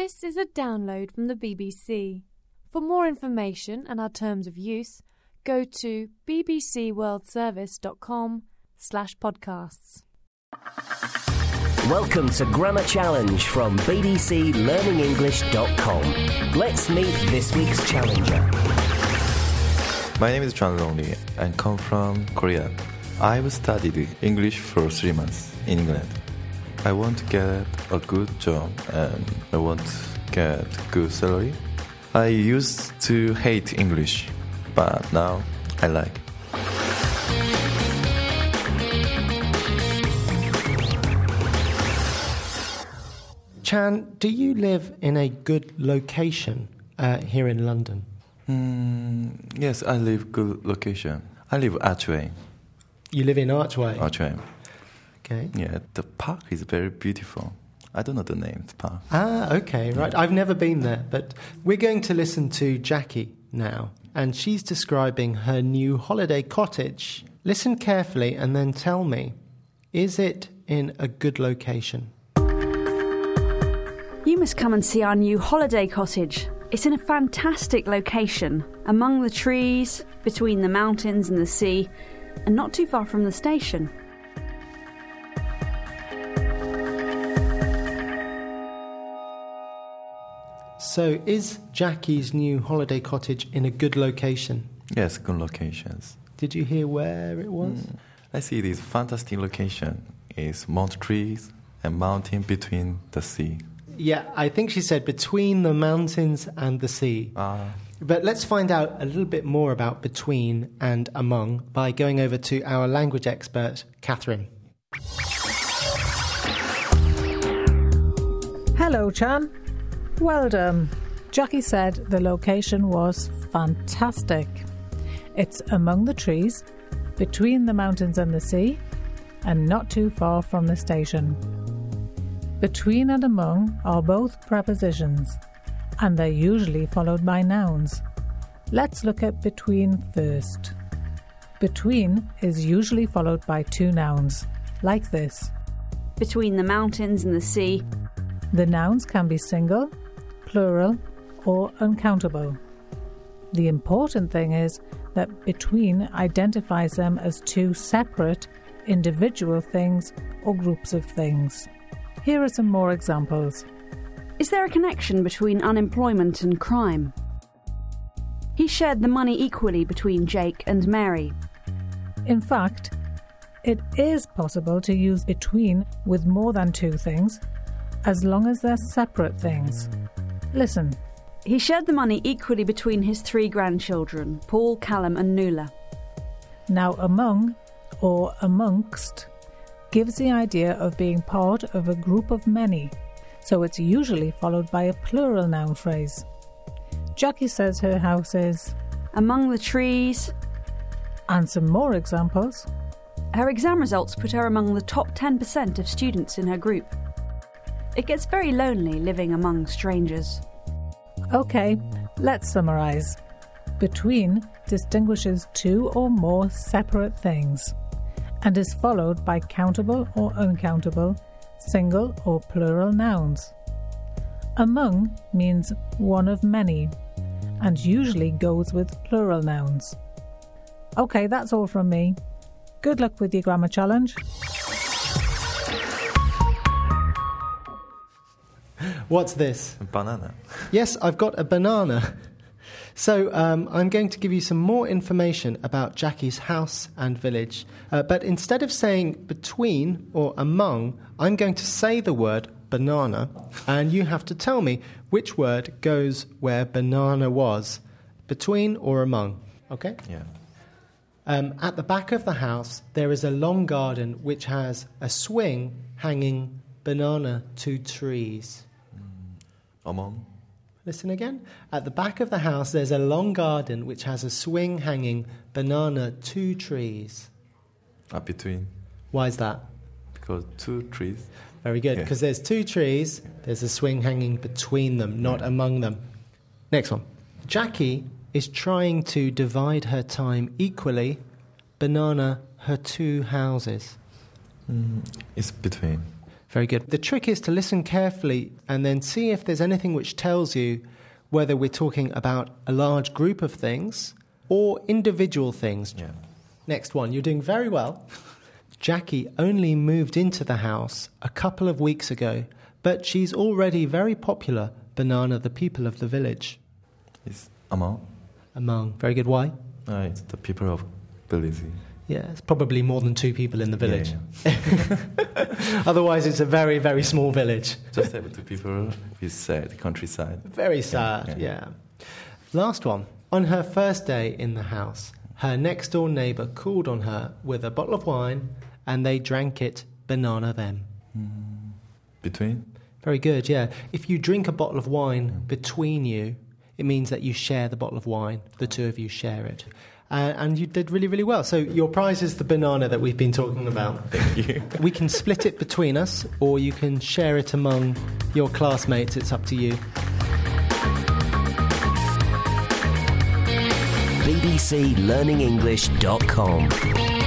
This is a download from the BBC. For more information and our terms of use, go to bbcworldservice.com/podcasts. Welcome to Grammar Challenge from bbclearningenglish.com. Let's meet this week's challenger. My name is Chun Long-Lee and come from Korea. I've studied English for 3 months in England. I want to get a good job and I want to get good salary. I used to hate English, but now I like. Chan, do you live in a good location here in London? Yes, I live good location. I live Archway. You live in Archway? Archway. Okay. Yeah, the park is very beautiful. I don't know the name of the park. Ah, okay, right. I've never been there, but we're going to listen to Jackie now, and she's describing her new holiday cottage. Listen carefully and then tell me, is it in a good location? You must come and see our new holiday cottage. It's in a fantastic location, among the trees, between the mountains and the sea, and not too far from the station. So, is Jackie's new holiday cottage in a good location? Yes, good locations. Did you hear where it was? I see this fantastic location. It's mount trees and mountain between the sea. Yeah, I think she said between the mountains and the sea. But let's find out a little bit more about between and among by going over to our language expert, Catherine. Hello, Chan. Well done. Jackie said the location was fantastic. It's among the trees, between the mountains and the sea, and not too far from the station. Between and among are both prepositions, and they're usually followed by nouns. Let's look at between first. Between is usually followed by two nouns, like this. Between the mountains and the sea. The nouns can be single, plural, or uncountable. The important thing is that between identifies them as two separate, individual things or groups of things. Here are some more examples. Is there a connection between unemployment and crime? He shared the money equally between Jake and Mary. In fact, it is possible to use between with more than two things, as long as they're separate things. Listen. He shared the money equally between his 3 grandchildren, Paul, Callum and Nuala. Now among, or amongst, gives the idea of being part of a group of many, so it's usually followed by a plural noun phrase. Jackie says her house is among the trees. And some more examples. Her exam results put her among the top 10% of students in her group. It gets very lonely living among strangers. OK, let's summarise. Between distinguishes two or more separate things and is followed by countable or uncountable, single or plural nouns. Among means one of many and usually goes with plural nouns. OK, that's all from me. Good luck with your grammar challenge. What's this? A banana. Yes, I've got a banana. So I'm going to give you some more information about Jackie's house and village. But instead of saying between or among, I'm going to say the word banana, and you have to tell me which word goes where banana was, between or among. Okay? Yeah. At the back of the house, there is a long garden which has a swing hanging banana to trees. Among. Listen again. At the back of the house, there's a long garden which has a swing hanging banana to trees. Between. Why is that? Because 2 trees. Very good. Because there's 2 trees, there's a swing hanging between them, not among them. Next one. Jackie is trying to divide her time equally, banana her 2 houses. It's between. Very good. The trick is to listen carefully and then see if there's anything which tells you whether we're talking about a large group of things or individual things. Yeah. Next one. You're doing very well. Jackie only moved into the house a couple of weeks ago, but she's already very popular. Banana, the people of the village. It's among. Among. Very good. Why? It's the people of village. Yeah, it's probably more than 2 people in the village. Yeah. Otherwise, it's a very, very small village. Just have 2 people is sad, countryside. Very sad, yeah. Last one. On her first day in the house, her next-door neighbour called on her with a bottle of wine, and they drank it, banana them. Between? Very good, yeah. If you drink a bottle of wine between you, it means that you share the bottle of wine. The 2 of you share it. And you did really, really well. So your prize is the banana that we've been talking about. Thank you. We can split it between us, or you can share it among your classmates. It's up to you. bbclearningenglish.com